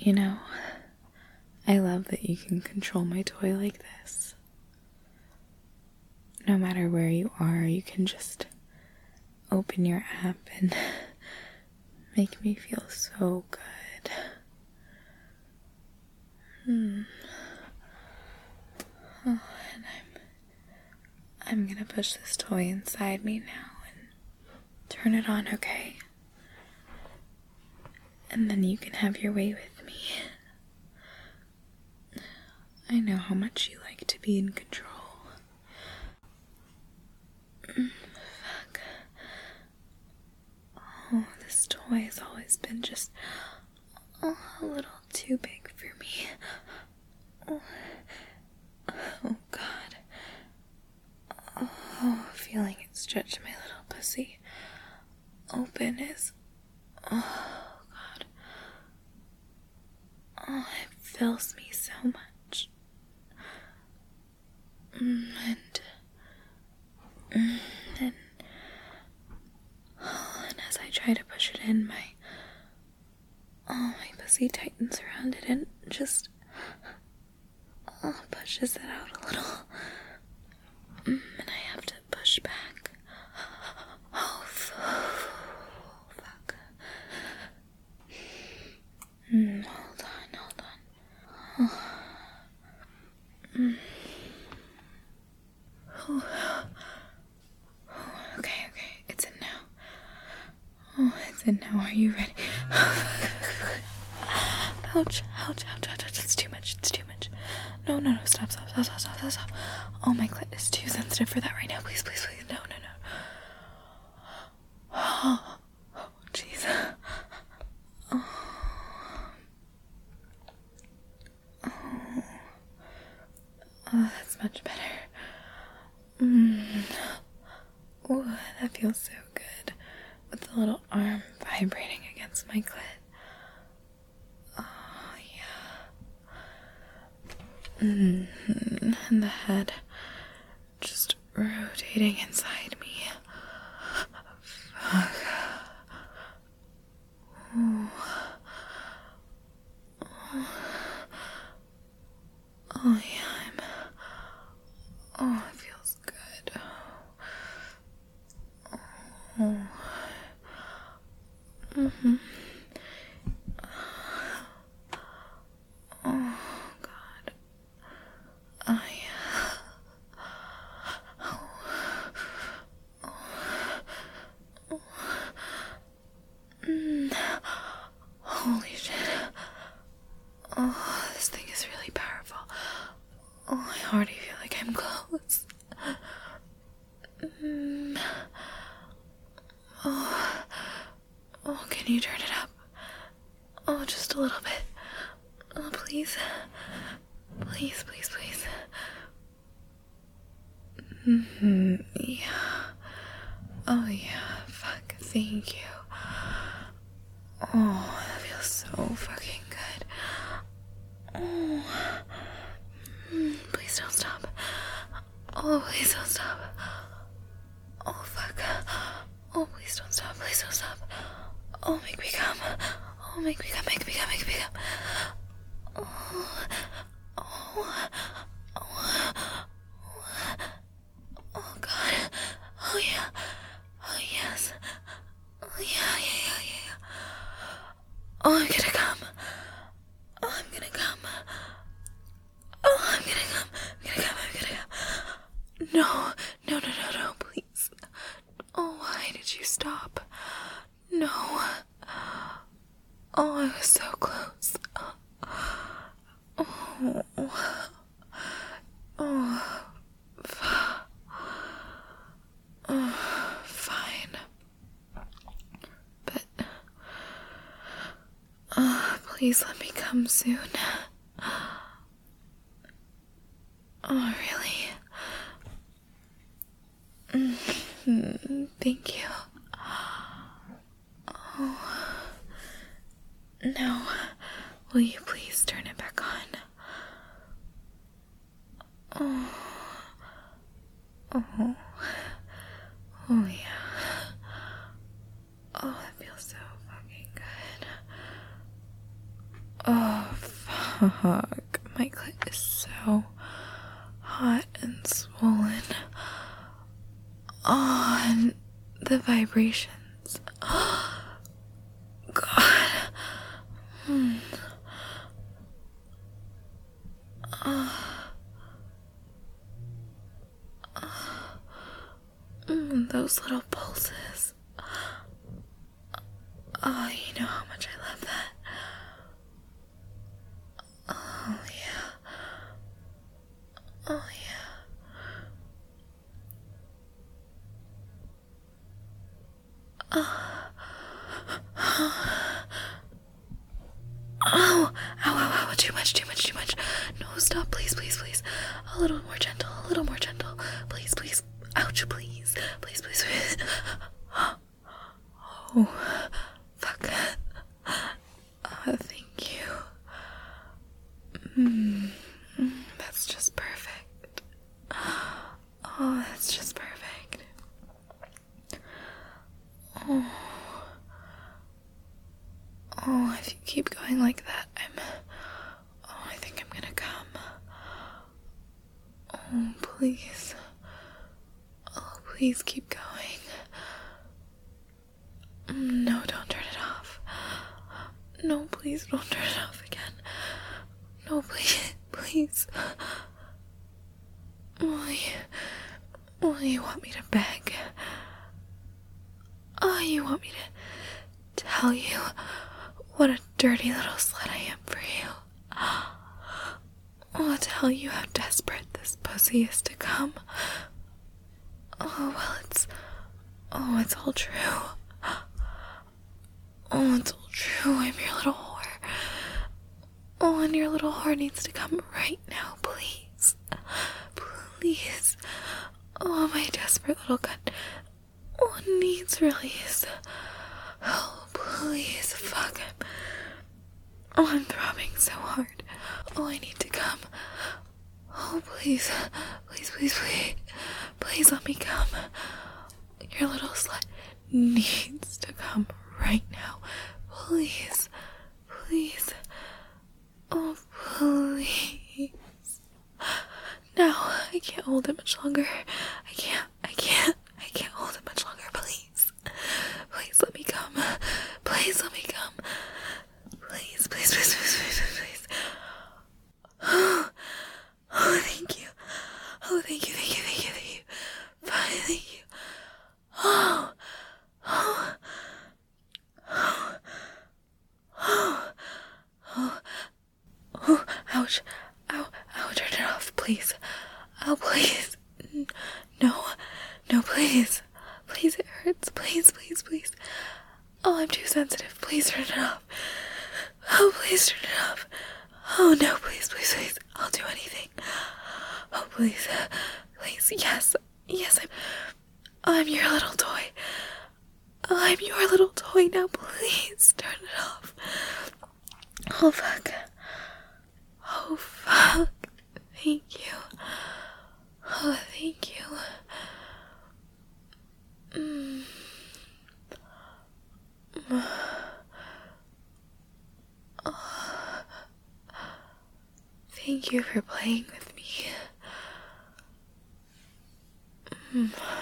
You know, I love that you can control my toy like this. No matter where you are, you can just open your app and make me feel so good. Oh, and I'm gonna push this toy inside me now and turn it on, okay? And then you can have your way with me. I know how much you like to be in control. Fuck. Oh, this toy has always been just a little too big for me. Oh, God. Oh, feeling it stretch my little pussy open is... Oh, God. Oh, it fills me so much. And as I try to push it in, my pussy tightens around it and just pushes it out a little. And I have to push back. Oh, fuck. Hold on. Okay, it's in now. Oh, it's in now. Are you ready? Ouch. It's too much. No, stop. Oh, my clit is too sensitive for that right now. Please. No. Oh, jeez. Oh, that's much better. Oh, that feels so good. With the little arm vibrating against my clit. Oh, yeah. And the head just rotating inside me. Fuck. Oh, yeah, oh, it feels good. Oh. Oh, God. Oh, yeah. Holy shit. Oh, this thing is really powerful. Oh, I already feel like I'm close. Oh, can you turn it up? Oh, just a little bit. Oh, please. Please. Yeah. Oh, yeah. Fuck. Thank you. Oh, that feels so fucking good. Oh. Please don't stop. Oh, please don't stop. Oh, fuck. Oh, please don't stop. Oh, make me come. Oh, make me come. Oh, God. Oh, yeah. Oh, yes. Oh, yeah. Oh, I'm gonna come. No, please. Oh, why did you stop? No. Oh, I was so close. Fine. But, please let me come soon. Oh, really? Thank you. Oh. Now, will you please turn it back on? Oh, yeah. Oh, that feels so fucking good. Oh. My clit is so hot and swollen. Oh, and the vibrations. Oh, God. Those little pulses. Oh, you know how much I love that. Oh, yeah. Oh, yeah. Oh, ow, ow, ow, too much. No, stop, please. A little more gentle, please. Ouch, please. Oh, fuck. Thank you. That's just perfect. Oh, that's just perfect. Oh, if you keep going like that, I think I'm gonna come. Oh, please. Oh, please keep going. No, don't turn it off. No, please don't turn it off again. No, please. Will you want me to beg? Oh, you want me to tell you what a dirty little slut I am for you? Oh, tell you how desperate this pussy is to come? Oh, well, it's all true. Oh, it's all true. I'm your little whore. Oh, and your little whore needs to come right now, please. Please. Oh, my desperate little cunt. Oh, needs release. Oh, please. Fuck. I'm throbbing so hard. Oh, I need to come. Oh, please. Please let me come. Your little slut needs to come right now. Please. Oh, please. No, I can't hold it much longer. I can't hold it much longer. Please let me come. Please let me come. Please. Oh, thank you. Oh, thank you. Fine, thank you. Oh, ouch. Ow, turn it off, please. Oh, please. No, please. Please, it hurts. Please. Oh, I'm too sensitive. Please turn it off. Oh, please turn it off. Oh, no, please. I'll do anything. Oh, please. Yes, I'm your little toy. I'm your little toy now. Please turn it off. Oh, fuck. Thank you. Oh, thank you. Thank you for playing with me.